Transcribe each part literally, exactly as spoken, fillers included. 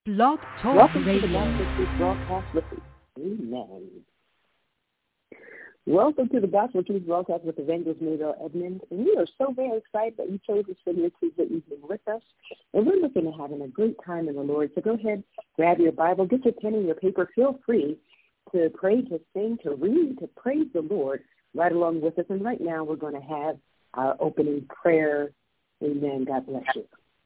Blog Talk Welcome Radio. to the Gospel Truth Broadcast with Amen. Welcome to the Gospel Truth Broadcast with Evangelist Maybelle Edmonds. And we are so very excited that you chose to spend your Tuesday evening with us. And we're looking at having a great time in the Lord. So go ahead, grab your Bible, get your pen and your paper. Feel free to pray, to sing, to read, to praise the Lord right along with us. And right now we're going to have our opening prayer. Amen. God bless you.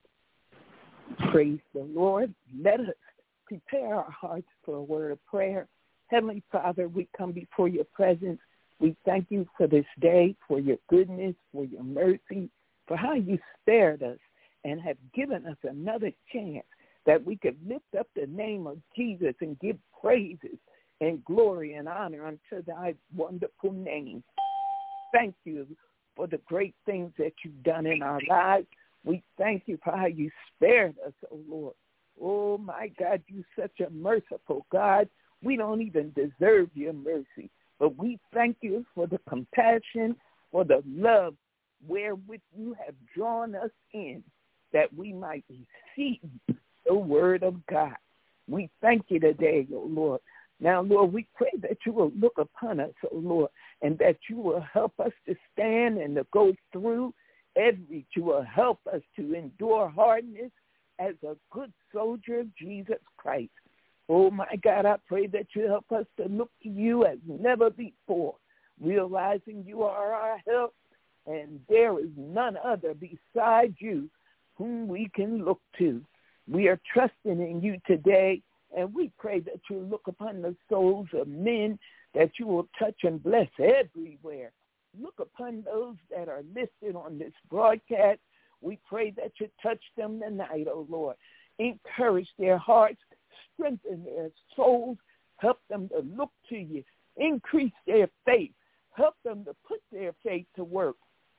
Praise the Lord. Let us prepare our hearts for a word of prayer. Heavenly Father, we come before your presence. We thank you for this day, for your goodness, for your mercy, for how you spared us and have given us another chance that we could lift up the name of Jesus and give praises and glory and honor unto thy wonderful name. Thank you for the great things that you've done in our lives. We thank you for how you spared us, oh Lord. Oh, my God, you're such a merciful God. We don't even deserve your mercy, but we thank you for the compassion, for the love wherewith you have drawn us in, that we might receive the word of God. We thank you today, oh Lord. Now, Lord, we pray that you will look upon us, oh Lord, and that you will help us to stand and to go through every, you will help us to endure hardness as a good soldier of Jesus Christ. Oh, my God, I pray that you help us to look to you as never before, realizing you are our help, and there is none other beside you whom we can look to. We are trusting in you today, and we pray that you look upon the souls of men, that you will touch and bless everywhere. Look upon those that are listed on this broadcast. We pray that you touch them tonight, oh Lord. Encourage their hearts, strengthen their souls, help them to look to you, increase their faith, help them to put their faith to work.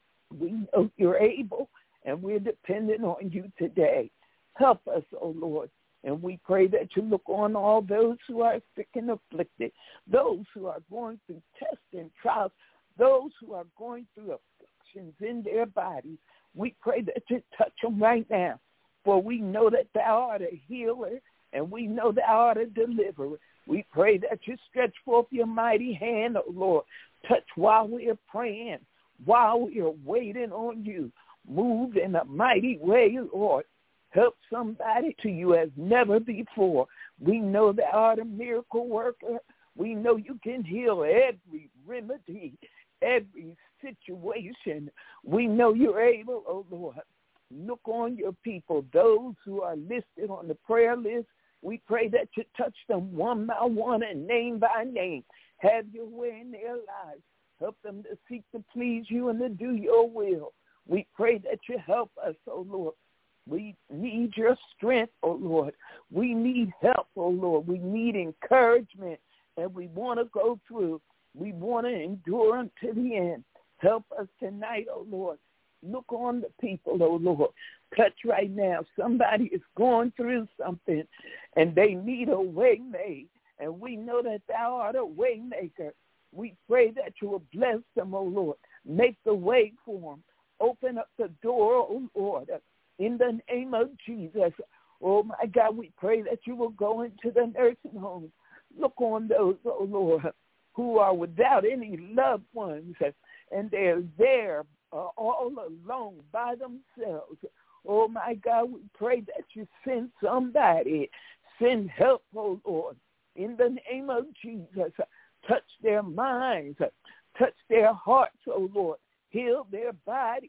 We know you're able, and we're dependent on you today. Help us, oh Lord. And we pray that you look on all those who are sick and afflicted, those who are going through tests and trials, those who are going through afflictions in their bodies. We pray that you touch them right now, for we know that thou art a healer, and we know thou art a deliverer. We pray that you stretch forth your mighty hand, oh Lord. Touch while we are praying, while we are waiting on you. Move in a mighty way, Lord. Help somebody to you as never before. We know thou art a miracle worker. We know you can heal every remedy, every situation. We know you're able, oh Lord. Look on your people, those who are listed on the prayer list. We pray that you touch them one by one and name by name. Have your way in their lives. Help them to seek to please you and to do your will. We pray that you help us, oh Lord. We need your strength, oh Lord. We need help, oh Lord. We need encouragement, and we want to go through. We want to endure unto the end. Help us tonight, oh Lord. Look on the people, oh Lord. Touch right now. Somebody is going through something, and they need a way made, and we know that thou art a way maker. We pray that you will bless them, oh Lord. Make the way for them. Open up the door, oh Lord, in the name of Jesus. Oh, my God, we pray that you will go into the nursing homes. Look on those, oh Lord, who are without any loved ones, and they're there uh, all alone by themselves. Oh, my God, we pray that you send somebody, send help, oh Lord, in the name of Jesus. Touch their minds, touch their hearts, oh Lord. Heal their bodies.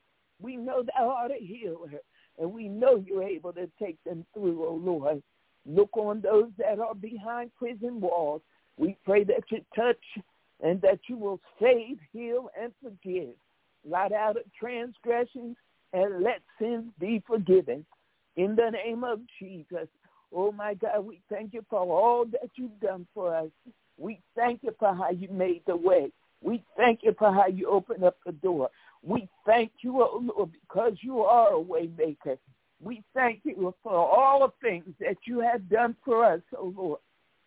We know thou art a healer, and we know you're able to take them through, oh Lord. Look on those that are behind prison walls. We pray that you touch and that you will save, heal, and forgive. Blot out of transgressions and let sins be forgiven. In the name of Jesus. Oh, my God, we thank you for all that you've done for us. We thank you for how you made the way. We thank you for how you opened up the door. We thank you, oh Lord, because you are a way maker. We thank you for all the things that you have done for us, oh Lord.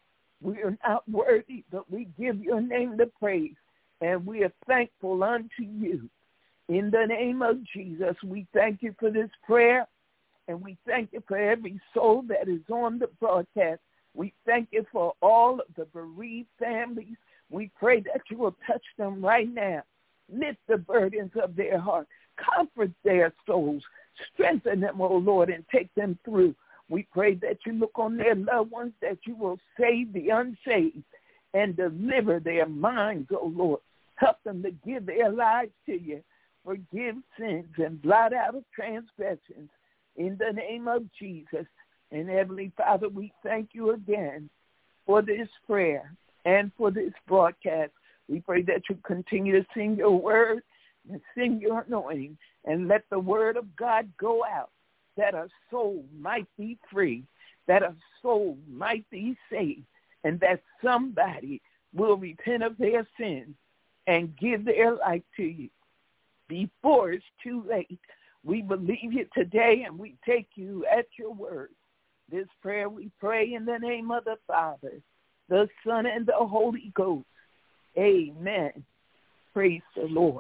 We are not worthy, but we give your name the praise, and we are thankful unto you. In the name of Jesus, we thank you for this prayer, And we thank you for every soul that is on the broadcast. We thank you for all of the bereaved families. We pray that you will touch them right now. Lift the burdens of their heart. Comfort their souls. Strengthen them, O Lord, and take them through. We pray that you look on their loved ones, that you will save the unsaved and deliver their minds, O Lord. Help them to give their lives to you. Forgive sins and blot out of transgressions in the name of Jesus. And Heavenly Father, we thank you again for this prayer and for this broadcast. We pray that you continue to sing your word and sing your anointing, and let the word of God go out, that a soul might be free, that a soul might be saved, and that somebody will repent of their sins and give their life to you before it's too late. We believe you today, and we take you at your word. This prayer we pray in the name of the Father, the Son, and the Holy Ghost. Amen. Praise the Lord.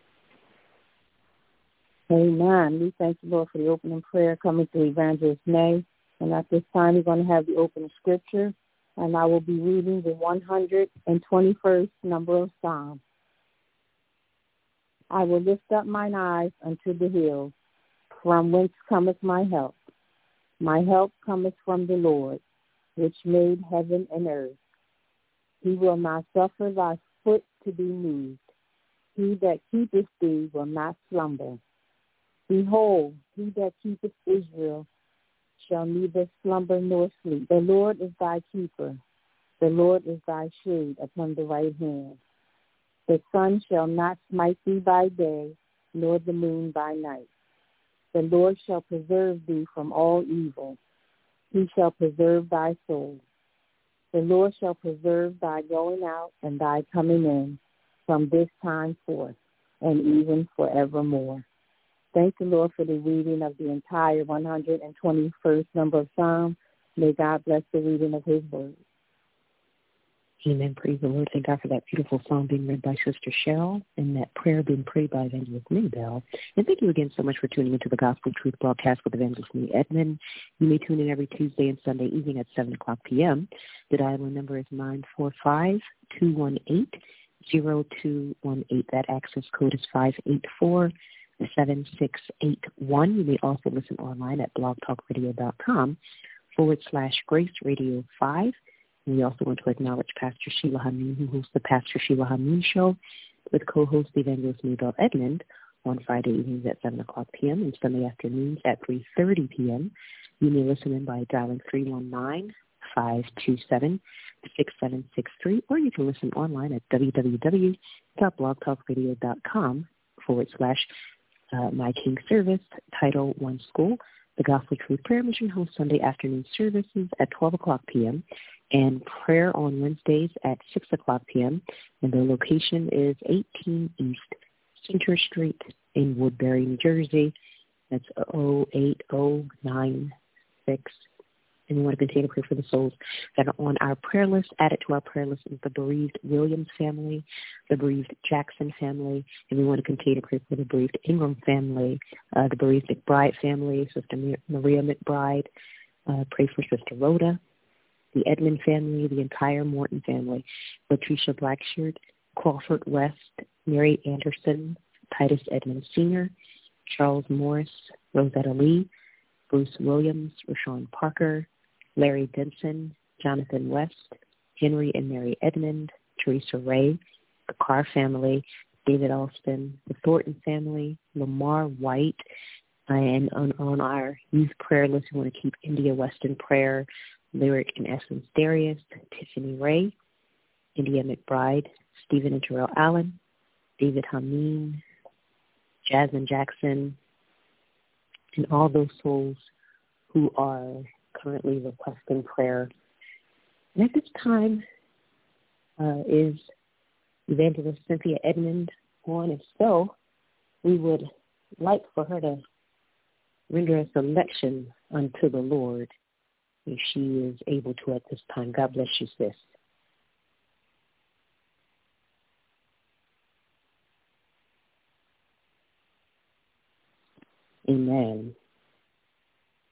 Amen. We thank the Lord for the opening prayer coming through Evangelist May. And at this time, we're going to have the opening scripture, and I will be reading the one hundred twenty-first number of Psalm. I will lift up mine eyes unto the hills, from whence cometh my help. My help cometh from the Lord, which made heaven and earth. He will not suffer thy foot to be moved. He that keepeth thee will not slumber. Behold, he that keepeth Israel shall neither slumber nor sleep. The Lord is thy keeper. The Lord is thy shade upon the right hand. The sun shall not smite thee by day, nor the moon by night. The Lord shall preserve thee from all evil. He shall preserve thy soul. The Lord shall preserve thy going out and thy coming in from this time forth and even forevermore. Thank the Lord for the reading of the entire one hundred twenty-first number of Psalm. May God bless the reading of his word. Amen. Praise the Lord. Thank God for that beautiful song being read by Sister Cheryl and that prayer being prayed by Evangelist Maybell. And thank you again so much for tuning into the Gospel Truth broadcast with Evangelist May Edmond. You may tune in every Tuesday and Sunday evening at seven o'clock p.m. The dial-in number is nine four five, two one eight, zero two one eight. That access code is five eight four, seven six eight one. You may also listen online at blogtalkradio.com forward slash Grace Radio five. And we also want to acknowledge Pastor Sheila Hameen, who hosts the Pastor Sheila Hameen Show with co-host Evangelist Maybell Edmond on Friday evenings at seven o'clock p.m. and Sunday afternoons at three thirty p.m. You may listen in by dialing three one nine, five two seven, six seven six three, or you can listen online at www.blogtalkradio.com forward slash uh, My King Service, Title One School. The Gospel Truth Prayer Mission hosts Sunday afternoon services at twelve o'clock p.m. and prayer on Wednesdays at six o'clock p.m. And the location is eighteen East Center Street in Woodbury, New Jersey. That's oh eight oh nine six. And we want to continue to pray for the souls that are on our prayer list. Added to our prayer list is the bereaved Williams family, the bereaved Jackson family, and we want to continue to pray for the bereaved Ingram family, uh, the bereaved McBride family, Sister Maria McBride. Uh, pray for Sister Rhoda, the Edmond family, the entire Morton family, Latricia Blackshirt, Crawford West, Mary Anderson, Titus Edmond Senior, Charles Morris, Rosetta Lee, Bruce Williams, Rashawn Parker, Larry Denson, Jonathan West, Henry and Mary Edmond, Teresa Ray, the Carr family, David Alston, the Thornton family, Lamar White, and on, on our youth prayer list, we want to keep India West in prayer, Lyric and Essence Darius, Tiffany Ray, India McBride, Stephen and Terrell Allen, David Hameen, Jasmine Jackson, and all those souls who are currently requesting prayer. And at this time, uh, is Evangelist Cynthia Edmond on? If so, we would like for her to render a selection unto the Lord if she is able to at this time. God bless you, sis. Amen.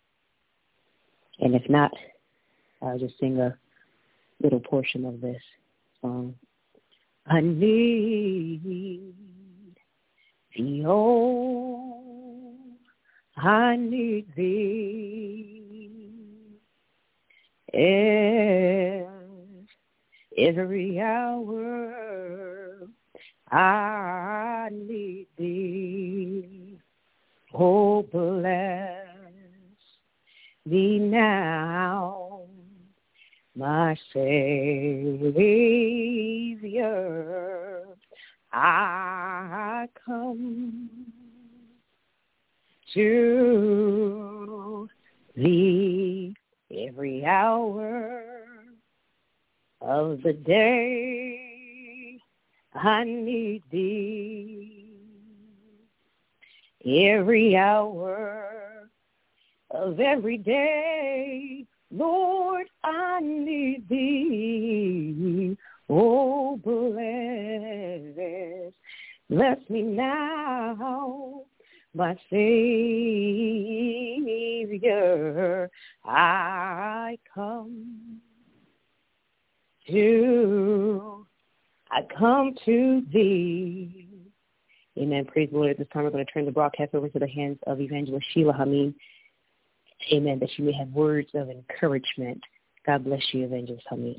And if not, I'll just sing a little portion of this song. I need thee, oh, I need thee. Every hour I need thee. Oh, bless thee now, my Savior. I come to thee every hour of the day. I need thee every hour of every day. Lord, I need thee. Oh, bless, bless me now, my Savior. I come to, I come to thee. Amen. Praise the Lord. At this time, we're going to turn the broadcast over to the hands of Evangelist Sheila Hameen. Amen. That she may have words of encouragement. God bless you, Evangelist Hameen.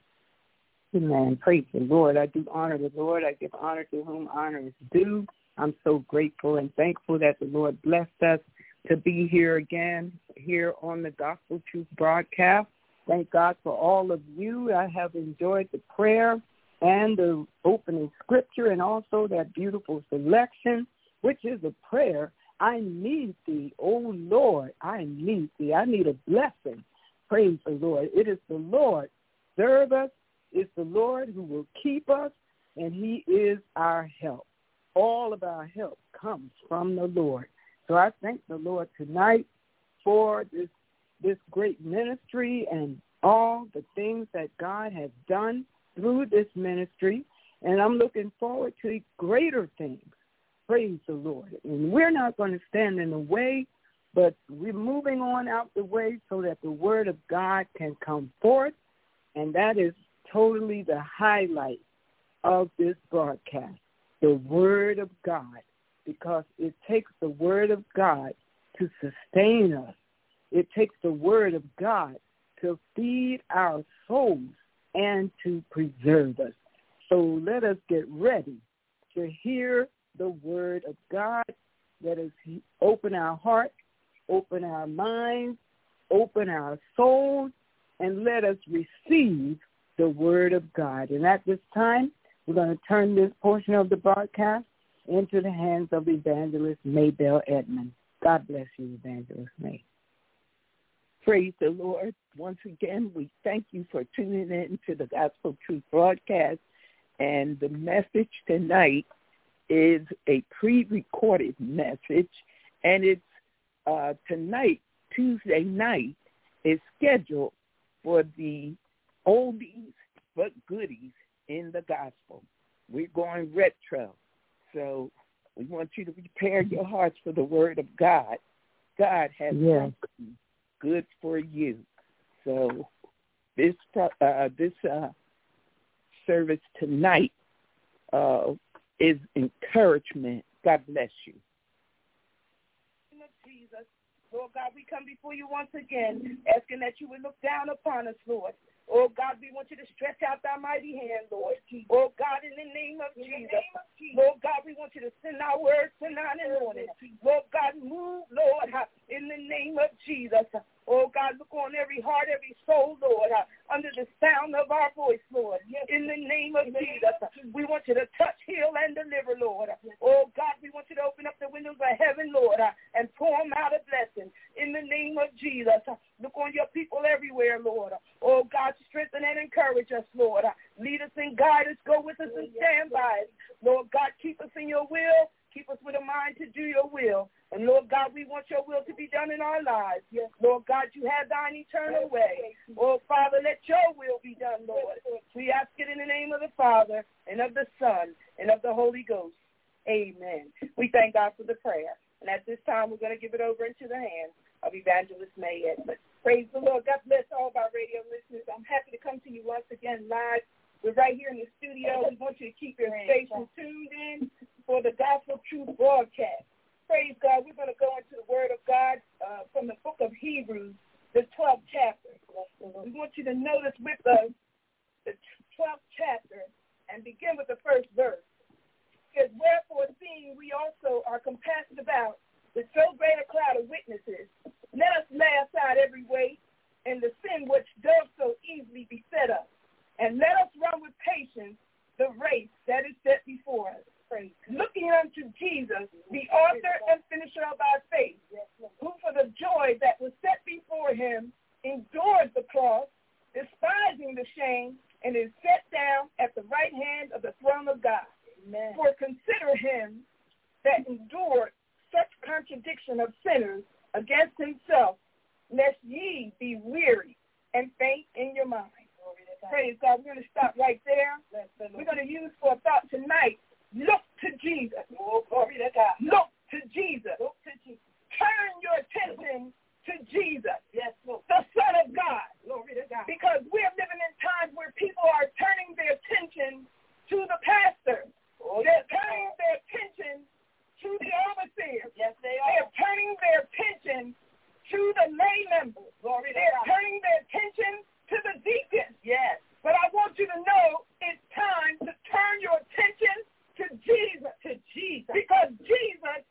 Amen. Praise the Lord. I do honor the Lord. I give honor to whom honor is due. I'm so grateful and thankful that the Lord blessed us to be here again, here on the Gospel Truth broadcast. Thank God for all of you. I have enjoyed the prayer and the opening scripture and also that beautiful selection, which is a prayer. I need thee, oh Lord, I need thee. I need a blessing. Praise the Lord. It is the Lord. Serve us. It's the Lord who will keep us, and he is our help. All of our help comes from the Lord. So I thank the Lord tonight for this this great ministry and all the things that God has done through this ministry, and I'm looking forward to greater things. Praise the Lord. And we're not going to stand in the way, but we're moving on out the way so that the word of God can come forth, and that is totally the highlight of this broadcast, the word of God, because it takes the word of God to sustain us. It takes the word of God to feed our souls and to preserve us. So let us get ready to hear the word of God. Let us open our hearts, open our minds, open our souls, and let us receive the word of God. And at this time, we're going to turn this portion of the broadcast into the hands of Evangelist Maybelle Edmond. God bless you, Evangelist May. Praise the Lord. Once again, we thank you for tuning in to the Gospel Truth broadcast. And the message tonight is a pre-recorded message. And it's uh, tonight, Tuesday night, is scheduled for the oldies but goodies in the gospel. We're going retro. So we want you to prepare your hearts for the word of God. God has yes. something good for you. So this uh, this uh, service tonight uh, is encouragement. God bless you. In the name of Jesus, Lord God, we come before you once again, asking that you would look down upon us, Lord. Oh, God, we want you to stretch out thy mighty hand, Lord. Oh, God, in the name of Jesus. Lord God, we want you to send our words tonight and morning. Lord God, move, Lord, in the name of Jesus. Oh, God, look on every heart, every soul, Lord, under the sound of our voice, Lord. In the name of Jesus, we want you to touch, heal, and deliver, Lord. Oh, God, we want you to open up the windows of heaven, Lord, and pour them out a blessing. In the name of Jesus, look on your people everywhere, Lord. Oh, God, strengthen and encourage us, Lord. Lead us and guide us, go with us and stand by us. Lord God, keep us in your will. Keep us with a mind to do your will. And, Lord God, we want your will to be done in our lives. Yes. Lord God, you have thine eternal way. Oh, Father, let your will be done, Lord. We ask it in the name of the Father and of the Son and of the Holy Ghost. Amen. We thank God for the prayer. And at this time, we're going to give it over into the hands of Evangelist May Edmond. Praise the Lord. God bless all of our radio listeners. I'm happy to come to you once again live. We're right here in the studio. We want you to keep your station tuned in for the Gospel Truth broadcast. Praise God. We're going to go into the Word of God uh, from the book of Hebrews, the twelfth chapter. We want you to notice with us the twelfth chapter and begin with the first verse. It says, wherefore, seeing we also are compassed about with so great a cloud of witnesses, let us lay aside every weight and the sin which does so easily beset us, and let us run with patience the race that is set before us. Praise. Looking unto Jesus, the author and finisher of our faith, who for the joy that was set before him endured the cross, despising the shame, and is set down at the right hand of the throne of God. Amen. For consider him that endured such contradiction of sinners against himself, lest ye be weary and faint in your mind. Praise God. We're going to stop right there. We're going to use for a thought tonight, look to Jesus. Oh, glory to God. Look to Jesus. Look to Jesus. Turn your attention to Jesus, yes, Lord. The Son of God. Glory to God. Because we're living in times where people are turning their attention to the pastor. Oh, they're turning their attention to the overseer. Yes, they are. They're turning their attention to the lay members. Glory they're to God. Turning their attention to the deacons. Yes. But I want you to know it's time to turn your attention to Jesus. To Jesus. Because Jesus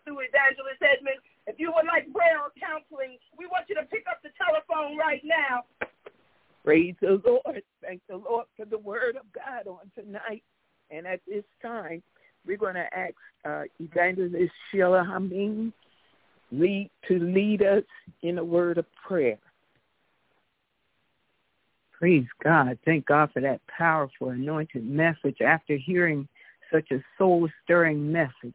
through Evangelist Edmond. If you would like prayer or counseling, we want you to pick up the telephone right now. Praise the Lord. Thank the Lord for the word of God on tonight. And at this time, we're going to ask uh, Evangelist Sheila Hameen lead, to lead us in a word of prayer. Praise God. Thank God for that powerful, anointed message after hearing such a soul-stirring message.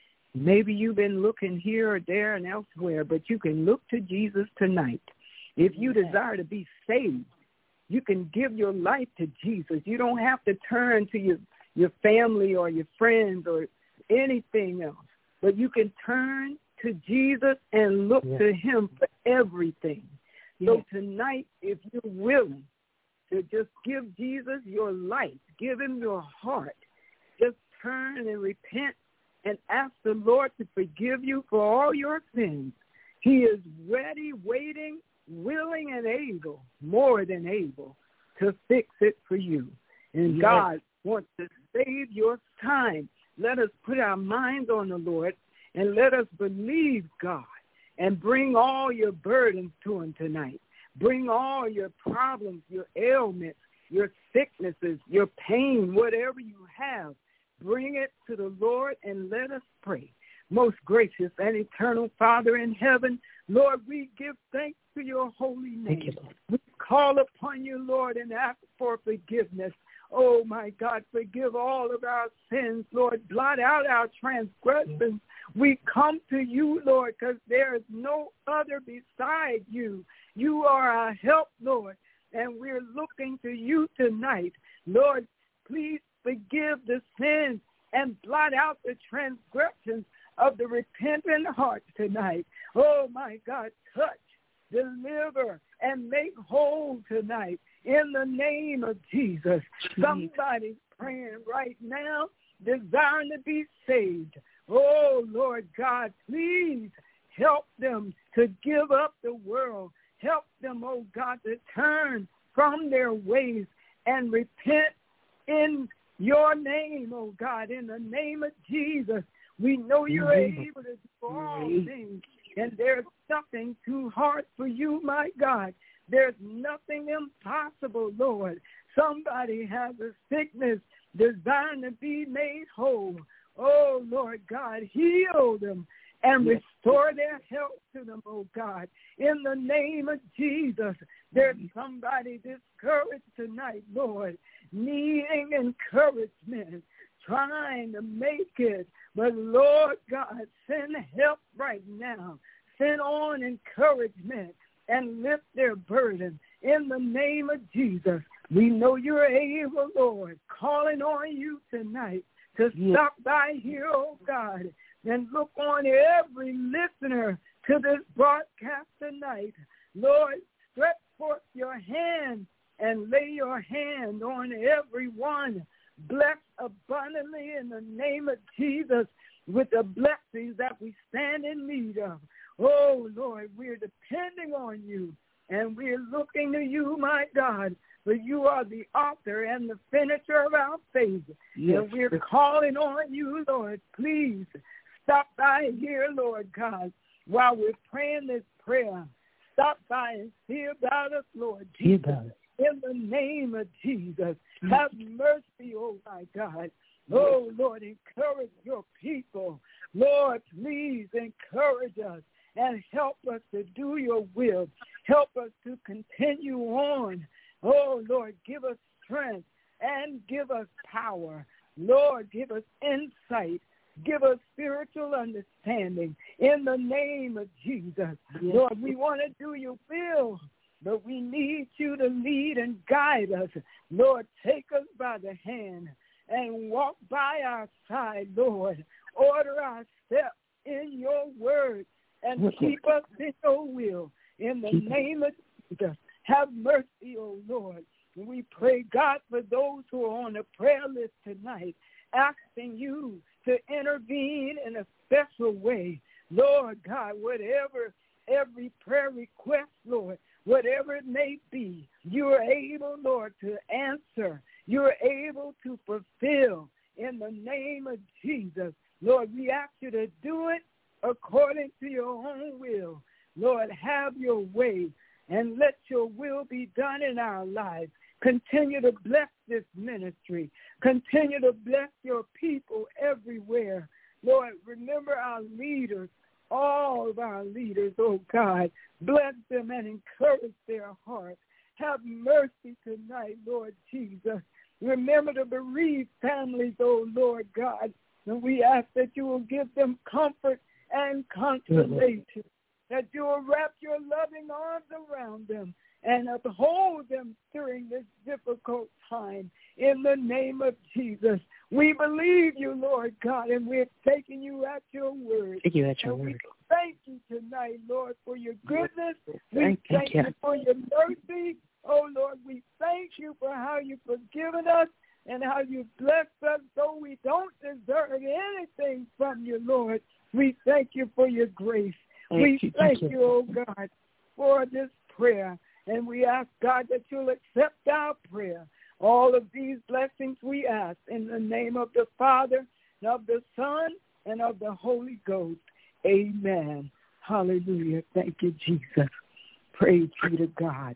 Maybe you've been looking here or there and elsewhere, but you can look to Jesus tonight. If you desire to be saved, you can give your life to Jesus. You don't have to turn to your, your family or your friends or anything else, but you can turn to Jesus and look yes. to him for everything. Yes. So tonight, if you're willing to just give Jesus your life, give him your heart, just turn and repent and ask the Lord to forgive you for all your sins. He is ready, waiting, willing, and able, more than able, to fix it for you. And yes. God wants to save your time. Let us put our minds on the Lord and let us believe God and bring all your burdens to him tonight. Bring all your problems, your ailments, your sicknesses, your pain, whatever you have. Bring it to the Lord and let us pray. Most gracious and eternal Father in heaven, Lord, we give thanks to your holy name. Thank you, Lord. We call upon you, Lord, and ask for forgiveness. Oh, my God, forgive all of our sins, Lord. Blot out our transgressions. We come to you, Lord, because there is no other beside you. You are our help, Lord, and we're looking to you tonight. Lord, please forgive the sins and blot out the transgressions of the repentant heart tonight. Oh, my God, touch, deliver, and make whole tonight in the name of Jesus. Somebody's praying right now, desiring to be saved. Oh, Lord God, please help them to give up the world. Help them, oh God, to turn from their ways and repent in your name, oh God, in the name of Jesus. We know you're able to do all things, and there's nothing too hard for you, my God. There's nothing impossible, Lord. Somebody has a sickness designed to be made whole. Oh, Lord God, heal them and restore their health to them, oh God. In the name of Jesus, there's somebody discouraged tonight, Lord, needing encouragement, trying to make it. But, Lord God, send help right now. Send on encouragement and lift their burden. In the name of Jesus, we know you're able, Lord, calling on you tonight to stop by here, oh God, and look on every listener to this broadcast tonight. Lord, stretch forth your hand and lay your hand on everyone. Bless abundantly in the name of Jesus with the blessings that we stand in need of. Oh, Lord, we're depending on you, and we're looking to you, my God, for you are the author and the finisher of our faith. Yes. And we're calling on you, Lord. Please stop by here, Lord God, while we're praying this prayer. Stop by and see about us, Lord Jesus. In the name of Jesus, have mercy, oh my God. Oh, Lord, encourage your people. Lord, please encourage us and help us to do your will. Help us to continue on. Oh, Lord, give us strength and give us power. Lord, give us insight. Give us spiritual understanding in the name of Jesus. Yes. Lord, we want to do your will, but we need you to lead and guide us. Lord, take us by the hand and walk by our side, Lord. Order our steps in your word and keep us in your will. In the name of Jesus, have mercy, O Lord. And we pray, God, for those who are on the prayer list tonight, asking you to intervene in a special way. Lord God, whatever every prayer request, Lord, whatever it may be, you are able, Lord, to answer. You are able to fulfill in the name of Jesus. Lord, we ask you to do it according to your own will. Lord, have your way, and let your will be done in our lives. Continue to bless this ministry. Continue to bless your people everywhere. Lord, remember our leaders, all of our leaders, oh God. Bless them and encourage their hearts. Have mercy tonight, Lord Jesus. Remember the bereaved families, oh Lord God. And we ask that you will give them comfort and consolation, mm-hmm. that you will wrap your loving arms around them and uphold them during this difficult time. In the name of Jesus, we believe you, Lord God, and we're taking you at your word. Thank you at your and word. We thank you tonight, Lord, for your goodness. Thank we thank you. you for your mercy. Oh, Lord, we thank you for how you've forgiven us and how you blessed us, though we don't deserve anything from you, Lord. We thank you for your grace. Thank we you, thank, thank you, oh God, for this prayer. And we ask, God, that you'll accept our prayer. All of these blessings we ask in the name of the Father, and of the Son, and of the Holy Ghost. Amen. Hallelujah. Thank you, Jesus. Praise be to God.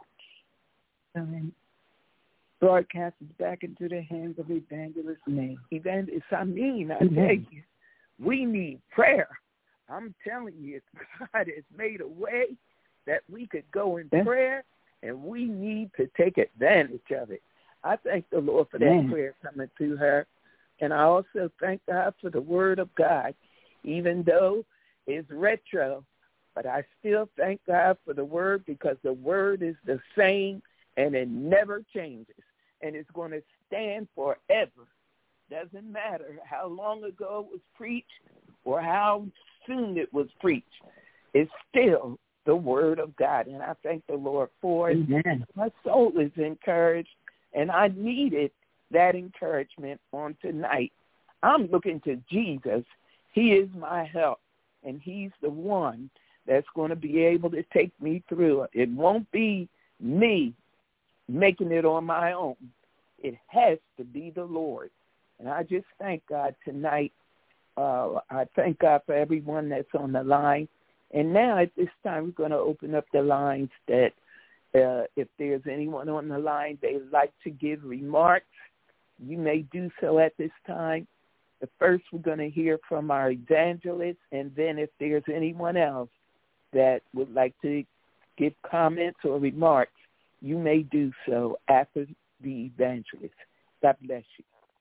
Amen. Broadcast is back into the hands of Evangelist May. Evangelist, I mean, I tell you, we need prayer. I'm telling you, God has made a way that we could go in prayer, and we need to take advantage of it. I thank the Lord for that Amen. prayer coming through her. And I also thank God for the word of God, even though it's retro. But I still thank God for the word, because the word is the same and it never changes. And it's going to stand forever. Doesn't matter how long ago it was preached or how soon it was preached. It's still the word of God. And I thank the Lord for it. Amen. My soul is encouraged, and I needed that encouragement on tonight. I'm looking to Jesus. He is my help, and he's the one that's going to be able to take me through it. It won't be me making it on my own. It has to be the Lord. And I just thank God tonight. Uh, I thank God for everyone that's on the line. And now at this time, we're going to open up the lines that uh, if there's anyone on the line they'd like to give remarks, you may do so at this time. But first, we're going to hear from our evangelist, and then if there's anyone else that would like to give comments or remarks, you may do so after the evangelist. God bless you.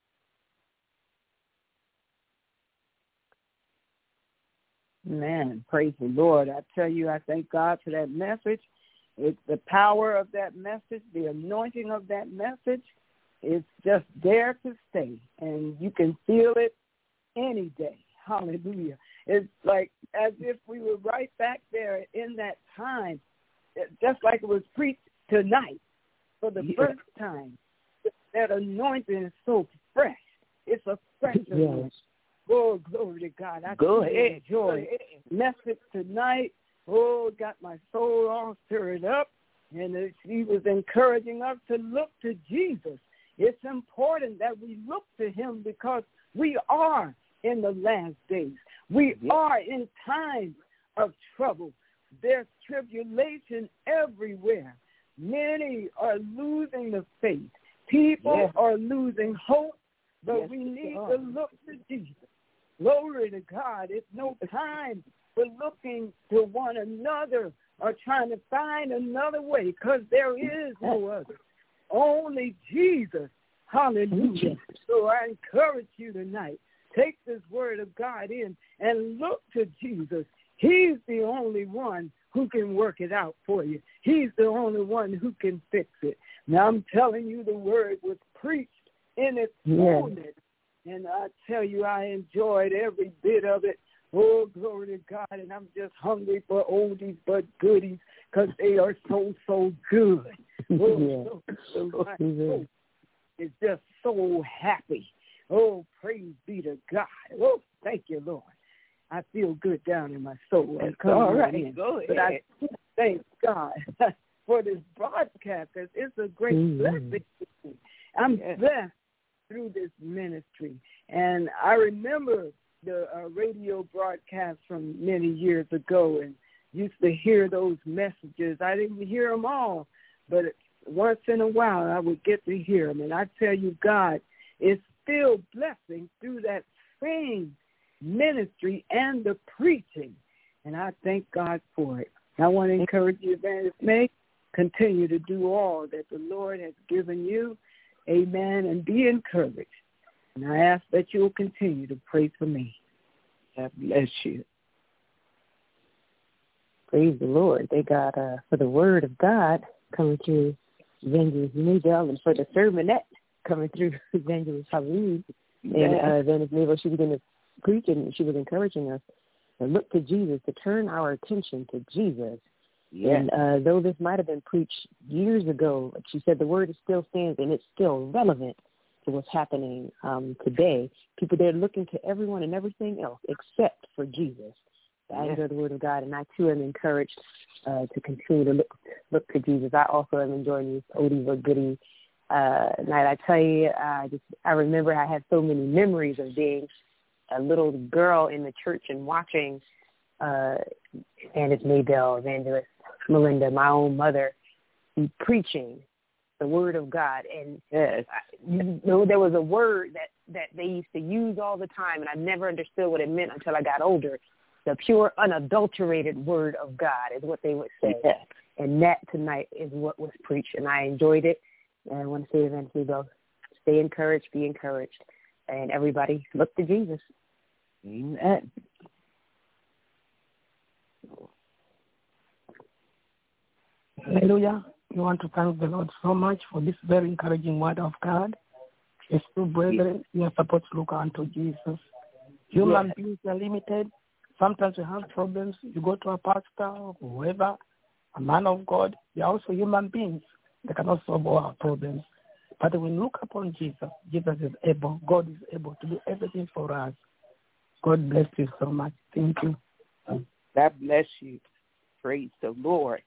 Man, praise the Lord. I tell you, I thank God for that message. It's the power of that message, the anointing of that message. It's just there to stay, and you can feel it any day. Hallelujah. It's like as if we were right back there in that time, just like it was preached tonight for the yeah. first time. That anointing is so fresh. It's a fresh yes. anointing. Oh, glory to God. I Go ahead. enjoy message tonight. Oh, got my soul all stirred up. And it, he was encouraging us to look to Jesus. It's important that we look to him because we are in the last days. We yeah. are in times of trouble. There's tribulation everywhere. Many are losing the faith. People yeah. are losing hope, but yes, we need to look to Jesus. Glory to God. It's no time for looking to one another or trying to find another way, because there is no other. Only Jesus. Hallelujah. So I encourage you tonight, take this word of God in and look to Jesus. He's the only one who can work it out for you. He's the only one who can fix it. Now I'm telling you, the word was preached in its fullness. And I tell you, I enjoyed every bit of it. Oh, glory to God. And I'm just hungry for oldies but goodies, because they are so, so good. Oh, yeah. so, so my soul is just so happy. Oh, praise be to God. Oh, thank you, Lord. I feel good down in my soul. All right, go ahead. But I thank God for this broadcast, because it's a great mm-hmm. blessing to me. I'm yeah. blessed through this ministry. And I remember the uh, radio broadcast from many years ago and used to hear those messages. I didn't hear them all, but once in a while I would get to hear them. And I tell you, God is still blessing through that same ministry and the preaching. And I thank God for it. I want to encourage you, Evangelist May, continue to do all that the Lord has given you. Amen. And be encouraged. And I ask that you will continue to pray for me. God bless you. Praise the Lord. They got uh, for the word of God coming through Evangelist Maybell, and for the sermonette coming through Evangelist Haleen. And uh, Evangelist Maybell, she began to preach, and she was encouraging us to look to Jesus, to turn our attention to Jesus. Yes. And uh, though this might have been preached years ago, she said the word still stands, and it's still relevant to what's happening um, today. People, they're looking to everyone and everything else except for Jesus. I enjoy the word of God, and I, too, am encouraged uh, to continue to look look to Jesus. I also am enjoying this oldie but goodie uh, night. I tell you, I just I remember I had so many memories of being a little girl in the church and watching uh, Evangelist Maybell, Evangelist Melinda, my own mother, be preaching the word of God. And yes, I, you know, there was a word that, that they used to use all the time, and I never understood what it meant until I got older. The pure, unadulterated word of God is what they would say. Yes. And that tonight is what was preached, and I enjoyed it. And I want to say, Evangelist Maybell, stay encouraged, be encouraged. And everybody, look to Jesus. Amen. Hallelujah. We want to thank the Lord so much for this very encouraging word of God. Yes, true brethren, we are supposed to look unto Jesus. Human yes. beings are limited. Sometimes we have problems. You go to a pastor or whoever, a man of God. They are also human beings. They cannot solve all our problems. But when we look upon Jesus, Jesus is able. God is able to do everything for us. God bless you so much. Thank you. God bless you. Praise the Lord.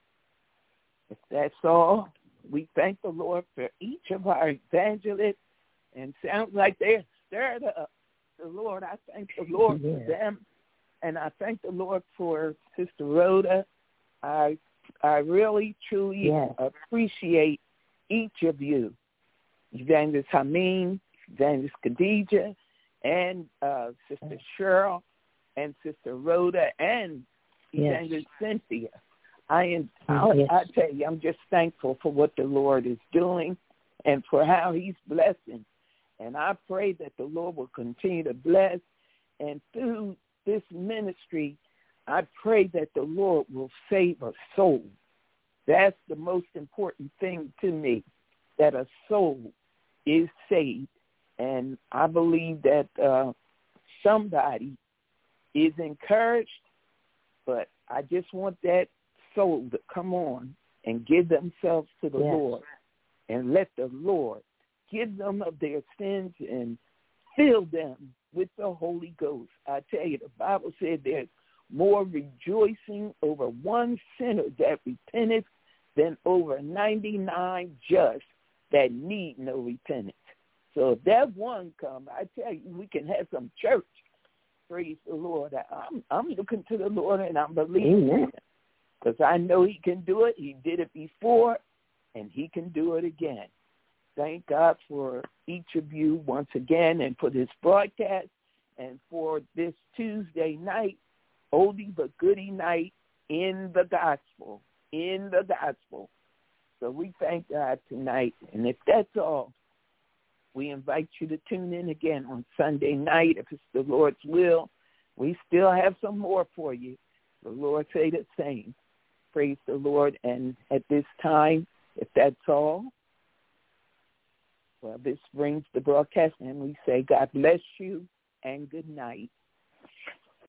If that's all, we thank the Lord for each of our evangelists. And sounds like they're stirred up. The Lord, I thank the Lord yeah. for them. And I thank the Lord for Sister Rhoda. I I really, truly yes. appreciate each of you. Evangelist Hameen, Evangelist Khadijah, and uh, Sister Cheryl, and Sister Rhoda, and Evangelist yes. Cynthia. I, am, yes. I tell you, I'm just thankful for what the Lord is doing and for how he's blessing. And I pray that the Lord will continue to bless. And through this ministry, I pray that the Lord will save a soul. That's the most important thing to me, that a soul is saved. And I believe that uh, somebody is encouraged, but I just want that soul to come on and give themselves to the yes. Lord and let the Lord give them of their sins and fill them with the Holy Ghost. I tell you, the Bible said there's more rejoicing over one sinner that repenteth than over ninety-nine just that need no repentance. So if that one come, I tell you, we can have some church. Praise the Lord. I'm I'm looking to the Lord and I'm believing Amen. Because I know he can do it. He did it before, and he can do it again. Thank God for each of you once again, and for this broadcast, and for this Tuesday night, oldie but goodie night in the gospel, in the gospel. So we thank God tonight. And if that's all, we invite you to tune in again on Sunday night, if it's the Lord's will. We still have some more for you. The Lord say the same. Praise the Lord. And at this time, if that's all, well, this brings the broadcast, and we say God bless you and good night.